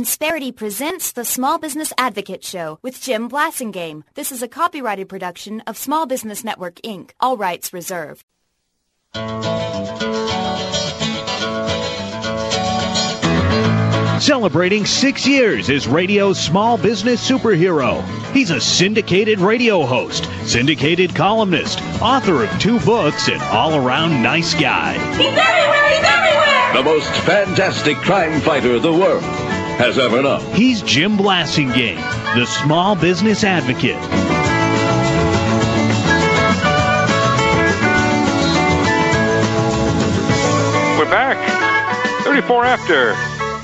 Insperity presents the Small Business Advocate Show with Jim Blasingame. This is a copyrighted production of Small Business Network, Inc. All rights reserved. Celebrating 6 years as radio's small business superhero. He's a syndicated radio host, syndicated columnist, author of 2 books, and all-around nice guy. He's everywhere! He's everywhere! The most fantastic crime fighter the world has ever known. He's Jim Blasingame, the small business advocate. We're back. 34 after.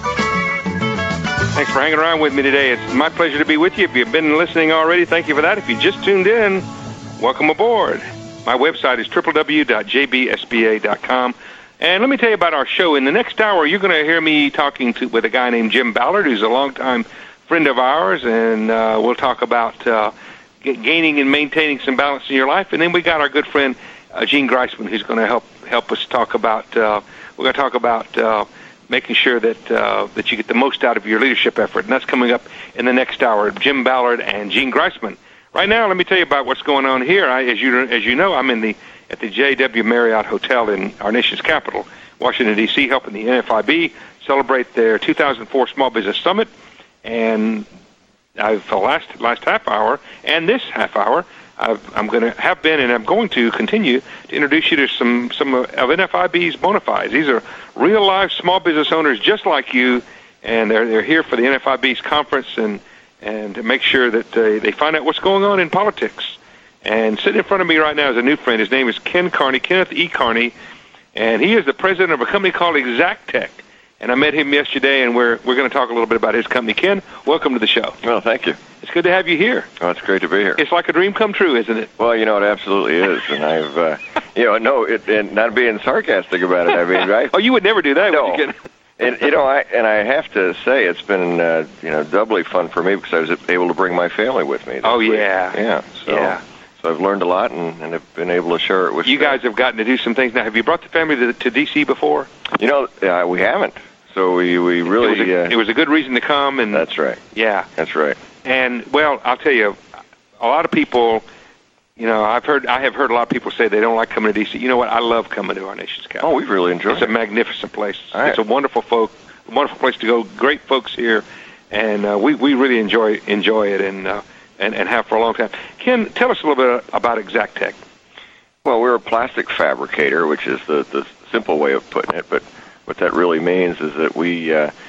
Thanks for hanging around with me today. It's my pleasure to be with you. If you've been listening already, thank you for that. If you just tuned in, welcome aboard. My website is www.jbsba.com. And let me tell you about our show. In the next hour, you're going to hear me talking with a guy named Jim Ballard, who's a longtime friend of ours, and we'll talk about gaining and maintaining some balance in your life. And then we got our good friend Gene Greisman, who's going to help us talk about. We're going to talk about making sure that you get the most out of your leadership effort, and that's coming up in the next hour. Jim Ballard and Gene Greisman. Right now, let me tell you about what's going on here. As you know, I'm at the J.W. Marriott Hotel in our nation's capital, Washington, D.C., helping the NFIB celebrate their 2004 Small Business Summit. And I've the last half hour and this half hour, I'm going to continue to introduce you to some of NFIB's bona fides. These are real life small business owners just like you, and they're here for the NFIB's conference and to make sure that they find out what's going on in politics. And sitting in front of me right now is a new friend. His name is Ken Carney, Kenneth E. Carney, and he is the president of a company called ExactTech. And I met him yesterday, and we're going to talk a little bit about his company. Ken, welcome to the show. Well, thank you. It's good to have you here. Oh, it's great to be here. It's like a dream come true, isn't it? Well, it absolutely is. And I've, and not being sarcastic about it, I mean, right? Oh, you would never do that. No. Would you? I have to say it's been, doubly fun for me because I was able to bring my family with me. Oh, yeah. Yeah. So I've learned a lot and have been able to share it with you. Guys have gotten to do some things. Now, have you brought the family to D.C. before? We haven't. So we really... It was a good reason to come. And that's right. Yeah. That's right. And, well, I'll tell you, a lot of people, I have heard a lot of people say they don't like coming to D.C. You know what? I love coming to our nation's capital. Oh, we've really enjoyed it. It's a magnificent place. Right. It's a wonderful place to go. Great folks here. And we really enjoy it and have for a long time. Ken, tell us a little bit about ExactTech. Well, we're a plastic fabricator, which is the simple way of putting it. But what that really means is that we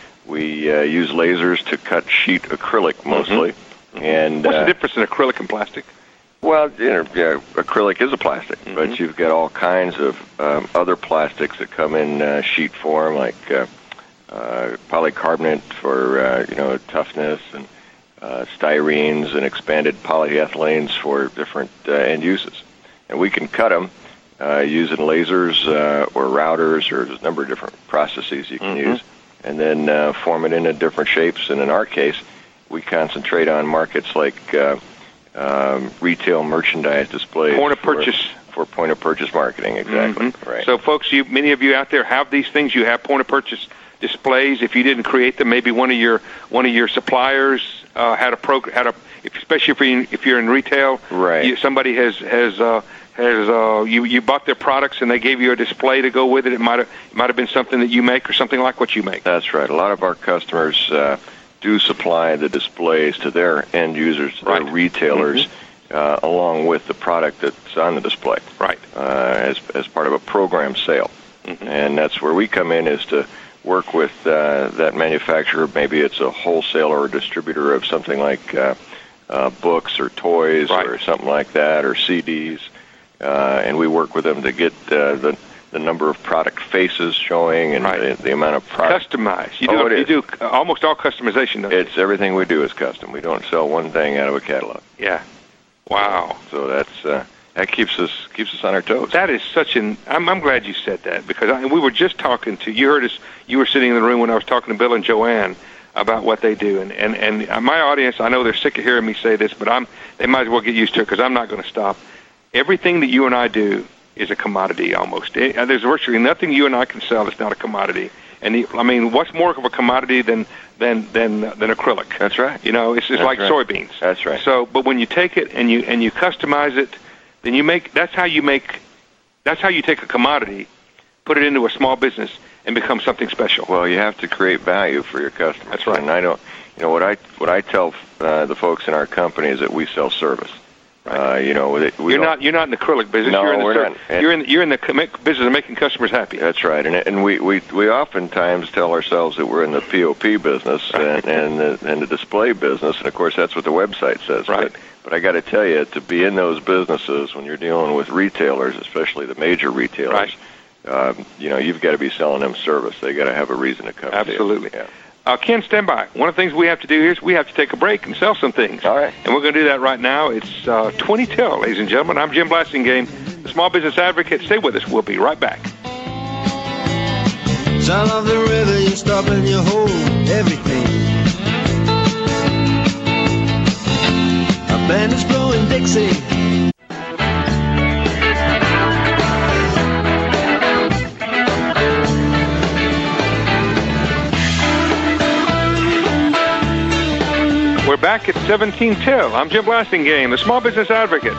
use lasers to cut sheet acrylic mostly. Mm-hmm. And what's the difference in acrylic and plastic? Well, acrylic is a plastic, mm-hmm. but you've got all kinds of other plastics that come in sheet form, like polycarbonate for toughness, and styrenes and expanded polyethylenes for different end uses. And we can cut them using lasers or routers, or there's a number of different processes you can mm-hmm. use, and then form it into different shapes. And in our case, we concentrate on markets like retail merchandise displays. Point of purchase. For point of purchase marketing, exactly. Mm-hmm. Right. So, folks, many of you out there have these things. You have point of purchase displays. If you didn't create them, maybe one of your suppliers had a program. Especially if you're in retail, right? Somebody has you bought their products and they gave you a display to go with it. It might have been something that you make or something like what you make. That's right. A lot of our customers do supply the displays to their end users, their retailers, mm-hmm. Along with the product that's on the display, right? As part of a program sale, mm-hmm. and that's where we come in, is to work with that manufacturer. Maybe it's a wholesaler or distributor of something like books or toys, right. or something like that, or CDs, and we work with them to get the number of product faces showing and right. the amount of product. Customized. You do almost all customization, don't you? It's everything we do is custom. We don't sell one thing out of a catalog. Yeah. Wow. So that keeps us on our toes. That is such I'm glad you said that, because we were just talking to, you heard us, you were sitting in the room when I was talking to Bill and Joanne about what they do. And my audience, I know they're sick of hearing me say this, but they might as well get used to it, because I'm not going to stop. Everything that you and I do is a commodity almost. There's virtually nothing you and I can sell that's not a commodity. what's more of a commodity than acrylic? That's right. It's just like right. soybeans. That's right. So, but when you take it and you customize it, then that's how you take a commodity, put it into a small business, and become something special. Well, you have to create value for your customers. That's right. And I don't, what I tell the folks in our company is that we sell service. Right. You're not in the acrylic business. No, we're not. You're in the business of making customers happy. That's right, and we oftentimes tell ourselves that we're in the POP business right. and the display business, and of course that's what the website says. Right. But I got to tell you, to be in those businesses when you're dealing with retailers, especially the major retailers, right. You've got to be selling them service. They got to have a reason to come. Absolutely. To you. Yeah. Ken, stand by. One of the things we have to do here is we have to take a break and sell some things. All right. And we're going to do that right now. It's 20 till, ladies and gentlemen. I'm Jim Blasingame, the Small Business Advocate. Stay with us. We'll be right back. Sound of the river, you stop and you hold everything. A band is blowing Dixie. We're back at 17 till. I'm Jim Blasingame, the Small Business Advocate.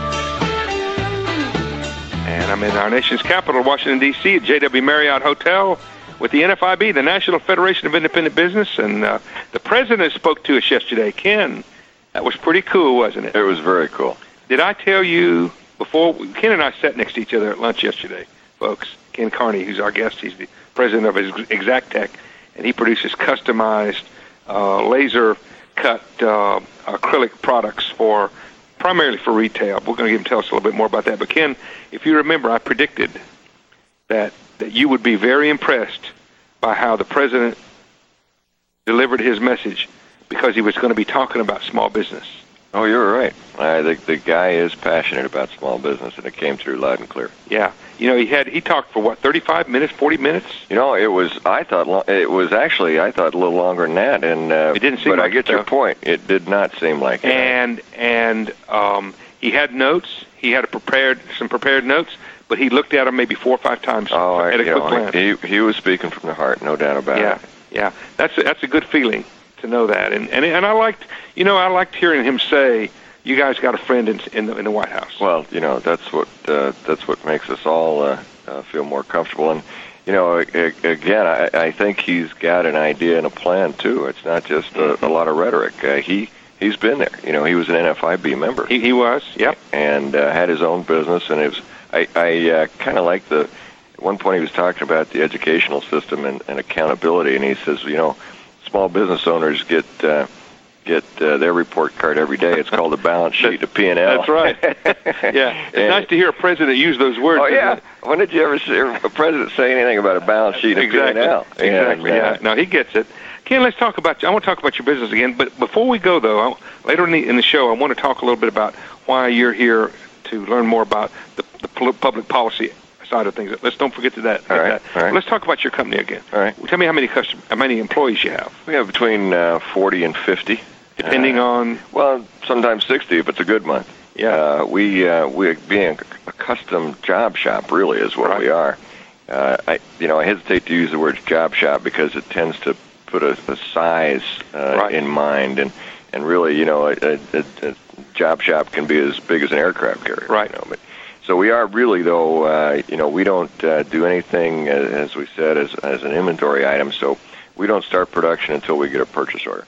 And I'm in our nation's capital, Washington, D.C., at JW Marriott Hotel with the NFIB, the National Federation of Independent Business. And the president spoke to us yesterday. Ken, that was pretty cool, wasn't it? It was very cool. Did I tell you before? Ken and I sat next to each other at lunch yesterday, folks. Ken Carney, who's our guest, he's the president of Exactech, and he produces customized laser cut acrylic products primarily for retail. We're going to get him to tell us a little bit more about that. But Ken, if you remember, I predicted that you would be very impressed by how the president delivered his message because he was going to be talking about small business. Oh, you're right. The guy is passionate about small business, and it came through loud and clear. Yeah. He talked for 35 minutes, 40 minutes? I thought a little longer than that, and it didn't seem but like I get your point. It did not seem like it. And he had notes. He had some prepared notes, but he looked at them maybe 4 or 5 times at a quick glance. He was speaking from the heart, no doubt about it. Yeah. That's a good feeling to know that, and I liked hearing him say, "You guys got a friend in the White House." Well, that's what makes us all feel more comfortable. And again, I think he's got an idea and a plan too. It's not just a lot of rhetoric. He's been there. He was an NFIB member. He was, yep, and had his own business. And it was I kind of like at one point he was talking about the educational system and accountability, and he says, small business owners get their report card every day. It's called a balance sheet, a P&L. That's right. Yeah, it's nice to hear a president use those words. Oh, yeah. When did you ever hear a president say anything about a balance sheet and exactly. P&L? Exactly, yeah. No, he gets it. Ken, I want to talk about your business again, but before we go, though, later in the show, I want to talk a little bit about why you're here to learn more about the public policy side of things. Let's don't forget that. All right. Let's talk about your company again. All right. Tell me how many employees you have. We have between 40 and 50. Depending on? Well, sometimes 60 if it's a good month. Yeah. We being a custom job shop really is what we are. I hesitate to use the word job shop because it tends to put a size in mind, and really, a job shop can be as big as an aircraft carrier. Right. So we are really, though, we don't do anything, as we said, as an inventory item. So we don't start production until we get a purchase order.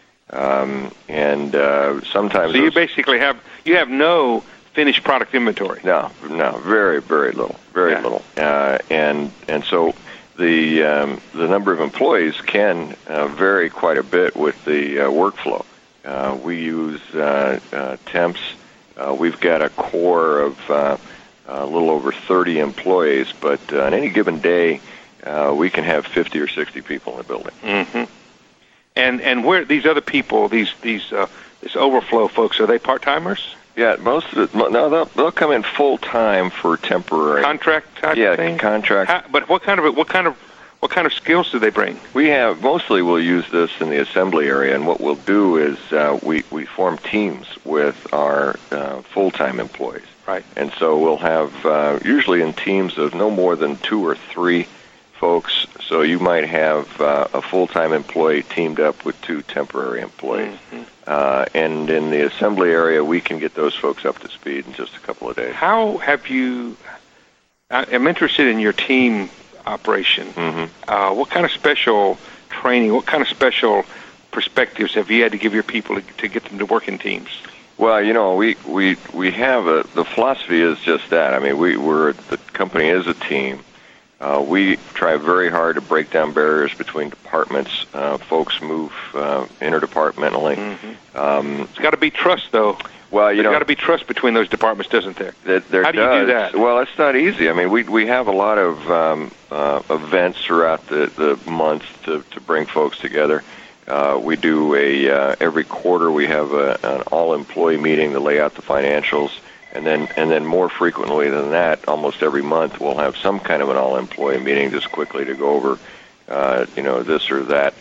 And sometimes... So you basically have no finished product inventory? No, very, very little, very little. And so the number of employees can vary quite a bit with the workflow. We use temps. We've got a core of a little over 30 employees, but on any given day, we can have 50 or 60 people in the building. Mm-hmm. And where these other people, this overflow folks, are they part-timers? Yeah, most of it. No, they'll come in full time for temporary contract type thing. Yeah, contract. But what kind of skills do they bring? We'll use this in the assembly area, and what we'll do is we form teams with our full-time employees. Right. And so we'll have usually in teams of no more than 2 or 3 folks. So you might have a full-time employee teamed up with 2 temporary employees. And in the assembly area, we can get those folks up to speed in just a couple of days. How have you... I'm interested in your team operation. What kind of special training, what kind of special perspectives have you had to give your people to get them to work in teams? Well, we have the philosophy is just that. I mean, the company is a team. We try very hard to break down barriers between departments. Folks move interdepartmentally. It's got to be trust, though. Well, there's got to be trust between those departments, doesn't there? There How do you do that? Well, it's not easy. I mean, we have a lot of events throughout the month to bring folks together. We do every quarter we have an all-employee meeting to lay out the financials, and then more frequently than that, almost every month we'll have some kind of an all-employee meeting just quickly to go over, this or that.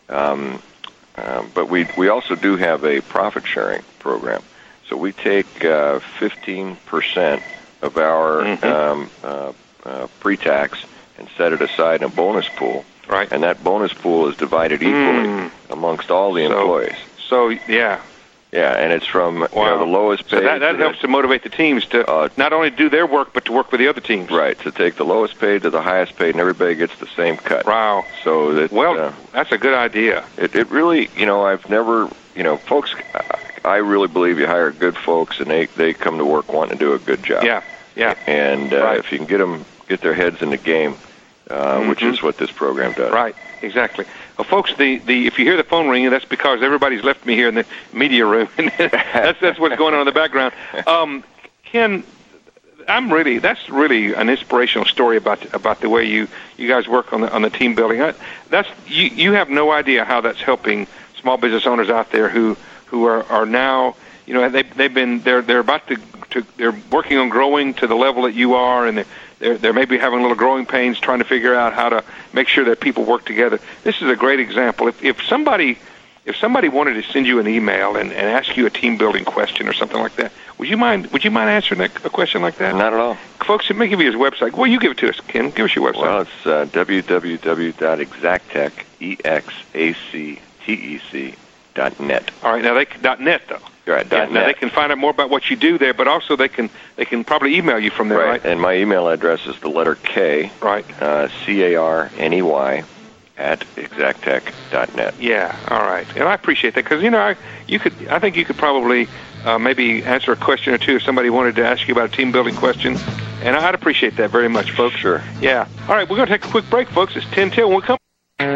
But we also do have a profit-sharing program. So we take 15% of our pre-tax and set it aside in a bonus pool. Right. And that bonus pool is divided equally amongst all the employees. So yeah. Yeah, and it's from the lowest paid. So that helps to motivate the teams to not only do their work, but to work with the other teams. Right, to take the lowest paid to the highest paid, and everybody gets the same cut. Wow. So that, that's a good idea. It really, I've never, folks, I really believe you hire good folks, and they come to work wanting to do a good job. Yeah, yeah. And if you can get their heads in the game, which is what this program does. Right, exactly. Well, folks, if you hear the phone ringing, that's because everybody's left me here in the media room. that's what's going on in the background. Ken, that's really an inspirational story about the way you guys work on the team building. You have no idea how that's helping small business owners out there who are now, they're about to they're working on growing to the level that you are, and they're maybe having a little growing pains trying to figure out how to make sure that people work together. This is a great example. If somebody wanted to send you an email and ask you a team building question or something like that, would you mind answering a question like that? Not at all. Folks, it may give you his website. Well, you give it to us, Ken. Give us your website. Well, it's www.exactech.net. All right, now .net though. Right, .net. Now they can find out more about what you do there, but also they can probably email you from there, right? And my email address is the letter K, right? CARNEY @exactech.net. Yeah, all right. And I appreciate that because I think you could probably maybe answer a question or two if somebody wanted to ask you about a team building question, and I'd appreciate that very much, folks. Sure. Yeah. All right, we're going to take a quick break, folks. It's 10 till. When we come.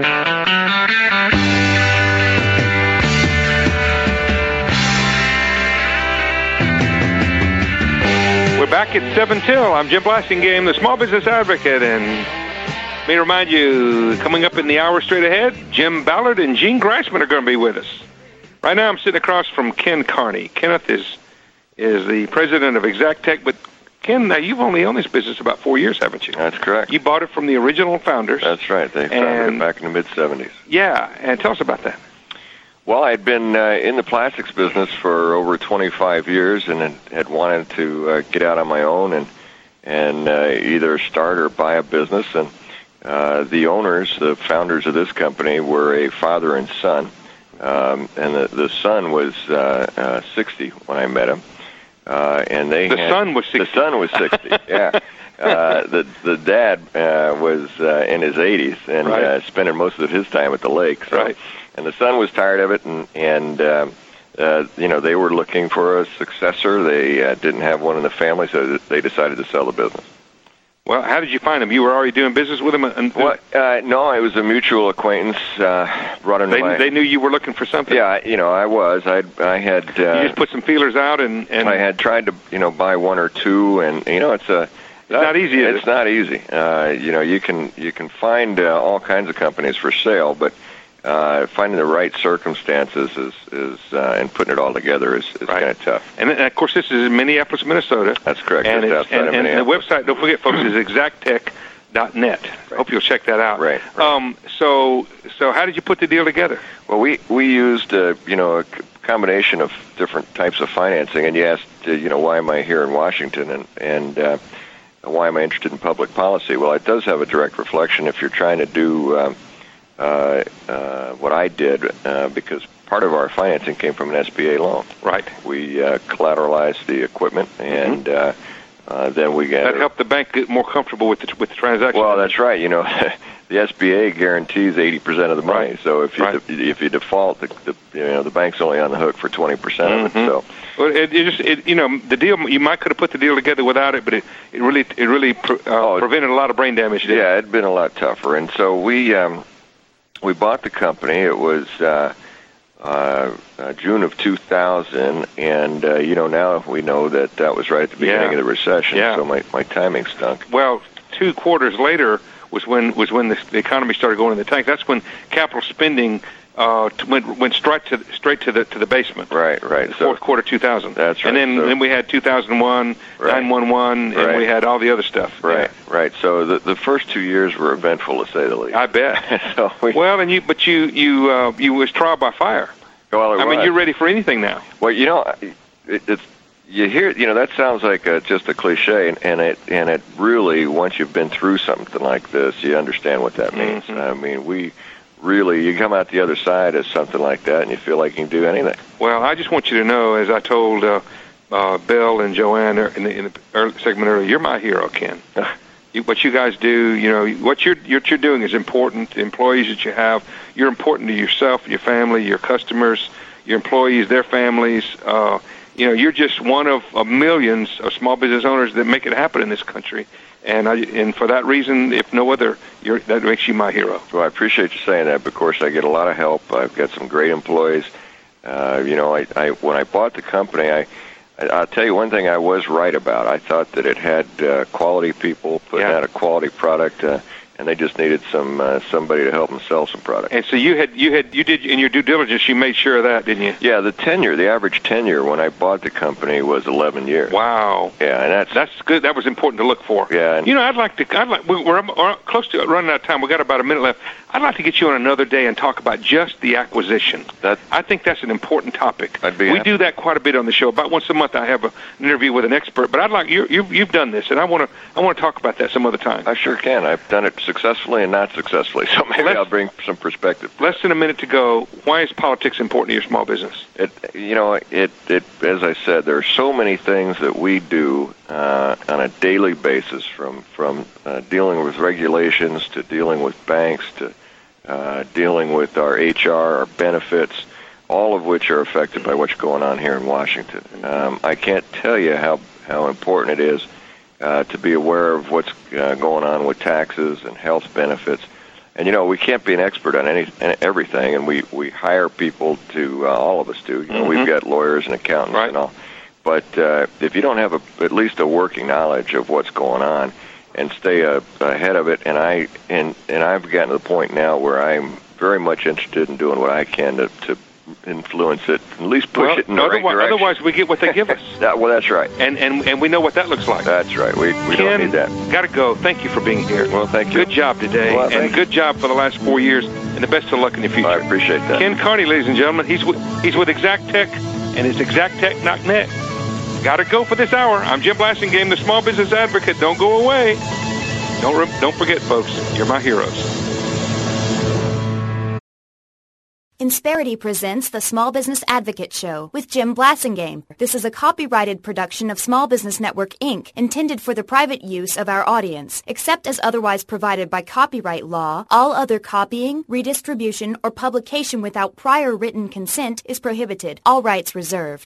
We're back at 7 till. I'm Jim Blasingame, the Small Business Advocate, and let me remind you, coming up in the hour straight ahead, Jim Ballard and Gene Greisman are going to be with us. Right now I'm sitting across from Ken Carney. Kenneth is the president of ExactTech, but Ken, now you've only owned this business about 4 years, haven't you? That's correct. You bought it from the original founders. That's right. They founded it back in the mid-'70s. Yeah, and tell us about that. Well, I'd been in the plastics business for over 25 years and had wanted to get out on my own and either start or buy a business. And the owners, the founders of this company, were a father and son. And the son was 60 when I met him. And the son was 60. The son was 60, yeah. The dad was in his 80s and spending most of his time at the lake. So. Right. And the son was tired of it, and they were looking for a successor. They didn't have one in the family, so they decided to sell the business. Well, how did you find him? You were already doing business with him? No, it was a mutual acquaintance. Brought him. They knew you were looking for something. Yeah, I was. I had. You just put some feelers out, and I had tried to, buy one or two, and it's not easy. It's not easy. You can find all kinds of companies for sale, but finding the right circumstances is and putting it all together is kind of tough. And of course, this is in Minneapolis, Minnesota. That's correct. And the website, don't forget, folks, is exactech.net. Right. Hope you'll check that out. Right. So how did you put the deal together? Well, we used a combination of different types of financing, and you asked why am I here in Washington, and why am I interested in public policy? Well, it does have a direct reflection if you're trying to do what I did, because part of our financing came from an SBA loan. Right. We collateralized the equipment, and then we got... That helped the bank get more comfortable with the transaction. Well, that's right. You know, the SBA guarantees 80% of the money. Right. So if you default, the bank's only on the hook for 20% of it. So. Well, the deal, you could have put the deal together without it, but it really prevented a lot of brain damage. Yeah, it'd been a lot tougher. And so we bought the company. It was June of 2000, and now we know that was right at the beginning of the recession. Yeah. So my timing stunk. Well, 2 quarters later was when the economy started going in the tank. That's when capital spending went straight to the basement. Right. The fourth quarter 2000. That's right. And then we had 2001, 911, and we had all the other stuff. Right. So the first 2 years were eventful, to say the least. I bet. You was trial by fire. Well, I mean, you're ready for anything now. Well, you hear, that sounds like just a cliche, and it really, once you've been through something like this, you understand what that means. I mean, you come out the other side as something like that, and you feel like you can do anything. Well, I just want you to know, as I told Bill and Joanne in the early segment earlier, you're my hero, Ken. What you guys do, what you're doing is important. The employees that you have, you're important to yourself, your family, your customers, your employees, their families. You're just one of millions of small business owners that make it happen in this country. And for that reason, if no other, that makes you my hero. Well, I appreciate you saying that. Of course, I get a lot of help. I've got some great employees. When I bought the company, I'll tell you one thing I was right about. I thought that it had quality people putting out a quality product, and they just needed somebody to help them sell some product. And so you did in your due diligence, you made sure of that, didn't you? Yeah, the average tenure when I bought the company was 11 years. Wow. Yeah, and that's good. That was important to look for. Yeah. And we're close to running out of time. We got about a minute left. I'd like to get you on another day and talk about just the acquisition. I think that's an important topic. We do that quite a bit on the show. About once a month, I have an interview with an expert. But I'd like you've done this, and I want to talk about that some other time. I sure can. I've done it successfully and not successfully, so maybe I'll bring some perspective. Less than a minute to go. Why is politics important to your small business? As I said, there are so many things that we do on a daily basis, from dealing with regulations to dealing with banks to dealing with our HR, our benefits, all of which are affected by what's going on here in Washington. I can't tell you how important it is to be aware of what's going on with taxes and health benefits. And, we can't be an expert on everything, and we hire people to, all of us do. We've got lawyers and accountants and all. But if you don't have at least a working knowledge of what's going on and stay ahead of it, and I've gotten to the point now where I'm very much interested in doing what I can to influence it, at least push it in the right direction. Otherwise, we get what they give us. Well, that's right. And we know what that looks like. That's right. We don't need that. Got to go. Thank you for being here. Well, thank you. Good job today, and good job for the last 4 years, and the best of luck in the future. I appreciate that. Ken Carney, ladies and gentlemen, he's with ExactTech, and it's ExactTech.net. Got to go for this hour. I'm Jim Blasingame, the Small Business Advocate. Don't go away. Don't forget, folks, you're my heroes. Insperity presents the Small Business Advocate Show with Jim Blasingame. This is a copyrighted production of Small Business Network, Inc., intended for the private use of our audience. Except as otherwise provided by copyright law, all other copying, redistribution, or publication without prior written consent is prohibited. All rights reserved.